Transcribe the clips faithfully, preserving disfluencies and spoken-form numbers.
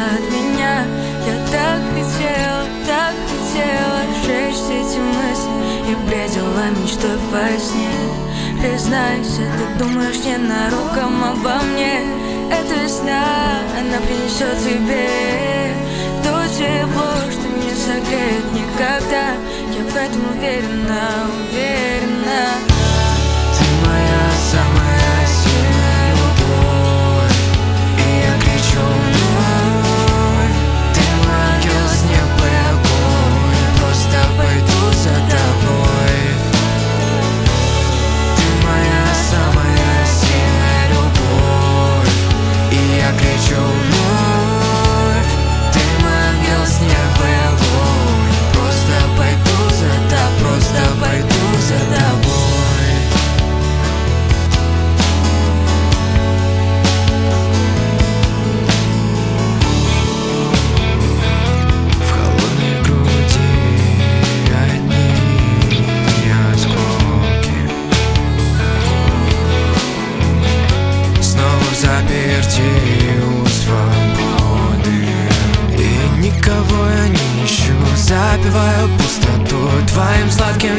от меня. Я так хотела, так хотела сжечь все эти мысли и бредила мечтой во сне. Признайся, ты думаешь ненароком обо мне. Эта весна, она принесет тебе то тепло, что не согреет никогда. Я в этом уверена, уверена. Ты моя самая сильная любовь, и я кричу вновь. Ты мой ангел с неба и огонь, я просто пойду за тобой. Ты моя самая сильная любовь, и я кричу вновь. Ты мой ангел с неба и огонь, просто пойду за тобой, просто пойду за тобой. Заперти у свободы, и никого я не ищу. Запиваю пустоту твоим сладким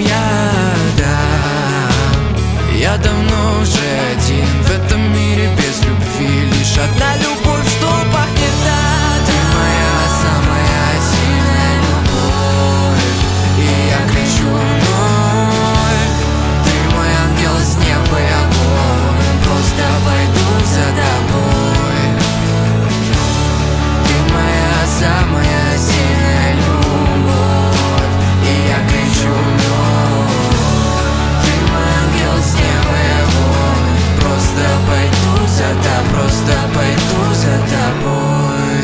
ядом. Я давно уже один в этом мире без любви. Лишь одна любовь, что пахнет так. Ты моя самая сильная любовь, и я кричу вновь. Ты мой ангел с неба и огонь, просто пойду за тобой. Ты моя самая сильная любовь, и я кричу вновь. Ты мой ангел с неба и огонь, просто пойду за тобой, просто пойду за тобой.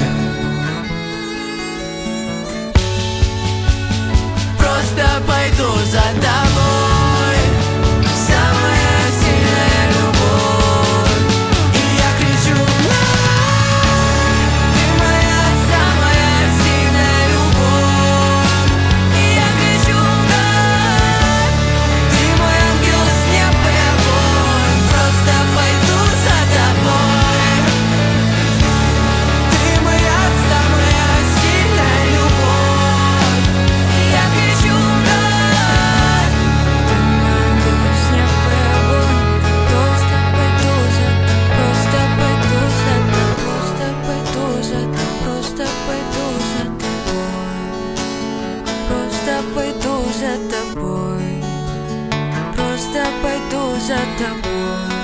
Просто пойду за тобой. Самая сильная любовь, и я кричу вновь. Ты моя самая сильная любовь, и я кричу вновь. Ты мой ангел с неба и огонь, просто пойду за тобой. Ты моя самая сильная любовь, и я кричу вновь. Ты мой ангел с неба и огонь, просто пойду за тобой, просто пойду за тобой, просто пойду за тобой, просто пойду за тобой, просто пойду за тобой, просто пойду за тобой.